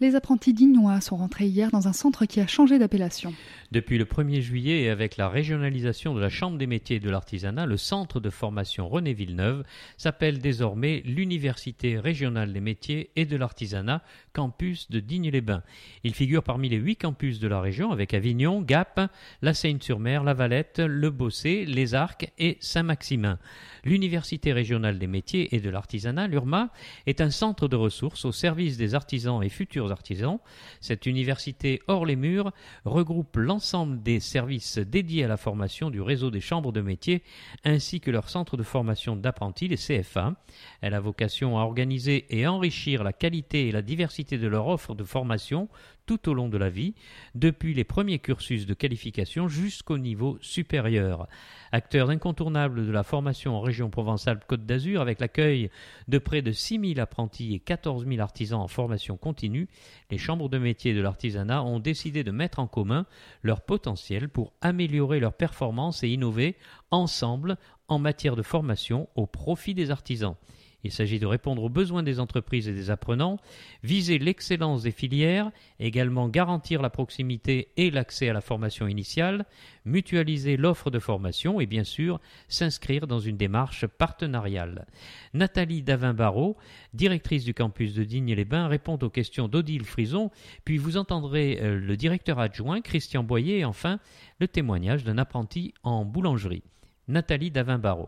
Les apprentis dignois sont rentrés hier dans un centre qui a changé d'appellation. Depuis le 1er juillet et avec la régionalisation de la Chambre des métiers et de l'artisanat, le centre de formation René Villeneuve s'appelle désormais l'Université régionale des métiers et de l'artisanat, campus de Digne-les-Bains. Il figure parmi les 8 campus de la région avec Avignon, Gap, La Seyne-sur-Mer, La Valette, Le Bossé, Les Arcs et Saint-Maximin. L'Université régionale des métiers et de l'artisanat, l'URMA, est un centre de ressources au service des artisans et futurs artisans. Cette université hors les murs regroupe l'ensemble des services dédiés à la formation du réseau des chambres de métiers ainsi que leurs centres de formation d'apprentis, les CFA. Elle a vocation à organiser et enrichir la qualité et la diversité de leur offre de formation tout au long de la vie, depuis les premiers cursus de qualification jusqu'au niveau supérieur. Acteur incontournable de la formation en région Provence-Alpes-Côte d'Azur, avec l'accueil de près de 6 000 apprentis et 14 000 artisans en formation continue, les chambres de métiers de l'artisanat ont décidé de mettre en commun leur potentiel pour améliorer leurs performances et innover ensemble en matière de formation au profit des artisans. Il s'agit de répondre aux besoins des entreprises et des apprenants, viser l'excellence des filières, également garantir la proximité et l'accès à la formation initiale, mutualiser l'offre de formation et bien sûr s'inscrire dans une démarche partenariale. Nathalie Davin-Barrault, directrice du campus de Digne-les-Bains, répond aux questions d'Odile Frison, puis vous entendrez le directeur adjoint Christian Boyer et enfin le témoignage d'un apprenti en boulangerie. Nathalie Davin-Barrault.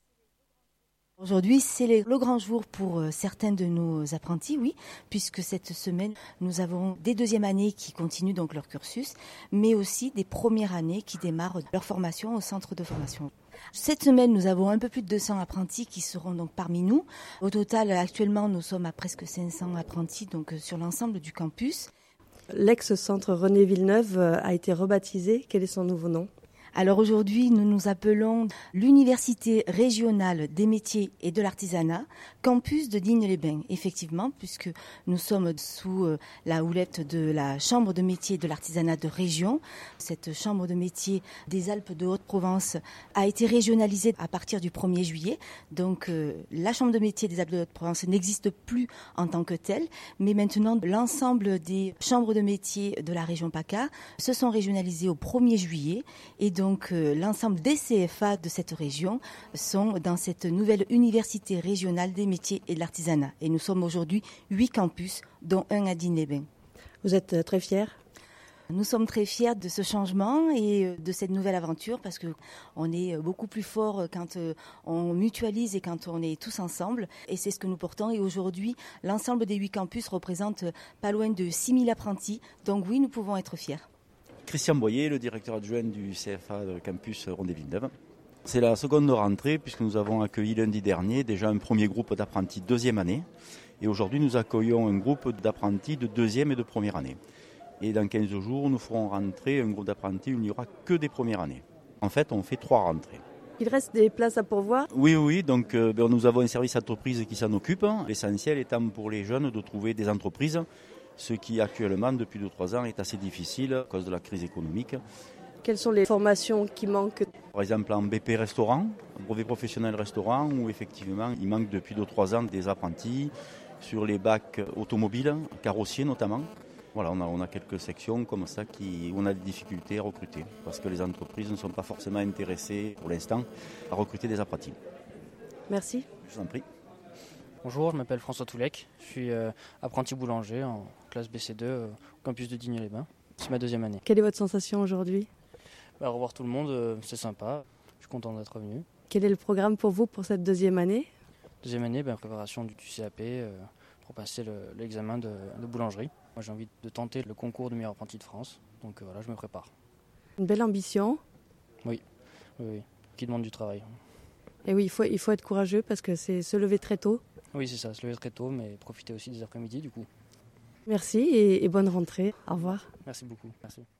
Aujourd'hui, c'est le grand jour pour certains de nos apprentis, oui, puisque cette semaine, nous avons des deuxièmes années qui continuent donc leur cursus, mais aussi des premières années qui démarrent leur formation au centre de formation. Cette semaine, nous avons un peu plus de 200 apprentis qui seront donc parmi nous. Au total, actuellement, nous sommes à presque 500 apprentis donc sur l'ensemble du campus. L'ex-centre René Villeneuve a été rebaptisé. Quel est son nouveau nom ? Alors aujourd'hui, nous nous appelons l'Université régionale des métiers et de l'artisanat, campus de Digne-les-Bains, effectivement, puisque nous sommes sous la houlette de la Chambre de métiers et de l'artisanat de région. Cette Chambre de métiers des Alpes de Haute-Provence a été régionalisée à partir du 1er juillet. Donc la Chambre de métiers des Alpes de Haute-Provence n'existe plus en tant que telle, mais maintenant l'ensemble des chambres de métiers de la région PACA se sont régionalisées au 1er juillet et donc l'ensemble des CFA de cette région sont dans cette nouvelle université régionale des métiers et de l'artisanat. Et nous sommes aujourd'hui 8 campus, dont un à Digne-les-Bains. Vous êtes très fiers ? Nous sommes très fiers de ce changement et de cette nouvelle aventure parce qu'on est beaucoup plus fort quand on mutualise et quand on est tous ensemble. Et c'est ce que nous portons. Et aujourd'hui, l'ensemble des 8 campus représente pas loin de 6 000 apprentis. Donc oui, nous pouvons être fiers. Christian Boyer, le directeur adjoint du CFA de campus René Villeneuve. C'est la seconde rentrée puisque nous avons accueilli lundi dernier déjà un premier groupe d'apprentis deuxième année. Et aujourd'hui, nous accueillons un groupe d'apprentis de deuxième et de première année. Et dans 15 jours, nous ferons rentrer un groupe d'apprentis où il n'y aura que des premières années. En fait, on fait 3 rentrées. Il reste des places à pourvoir ? Oui, donc nous avons un service entreprise qui s'en occupe. L'essentiel étant pour les jeunes de trouver des entreprises, ce qui actuellement, depuis 2-3 ans, est assez difficile à cause de la crise économique. Quelles sont les formations qui manquent ? Par exemple, en BP restaurant, en brevet professionnel restaurant, où effectivement, il manque depuis 2-3 ans des apprentis, sur les bacs automobiles, carrossiers notamment. Voilà, on a quelques sections comme ça où on a des difficultés à recruter, parce que les entreprises ne sont pas forcément intéressées, pour l'instant, à recruter des apprentis. Merci. Je vous en prie. Bonjour, je m'appelle François Toulec, je suis apprenti boulanger en classe BC2 au campus de Digne-les-Bains. C'est ma deuxième année. Quelle est votre sensation aujourd'hui ? Revoir tout le monde, c'est sympa, je suis content d'être venu. Quel est le programme pour vous pour cette deuxième année ? Deuxième année, préparation du CAP pour passer l'examen de boulangerie. Moi j'ai envie de tenter le concours de meilleur apprenti de France, donc voilà, je me prépare. Une belle ambition ? Oui, qui demande du travail. Et oui, il faut être courageux parce que c'est se lever très tôt. Oui, c'est ça, se lever très tôt, mais profiter aussi des après-midi du coup. Merci et bonne rentrée. Au revoir. Merci beaucoup. Merci.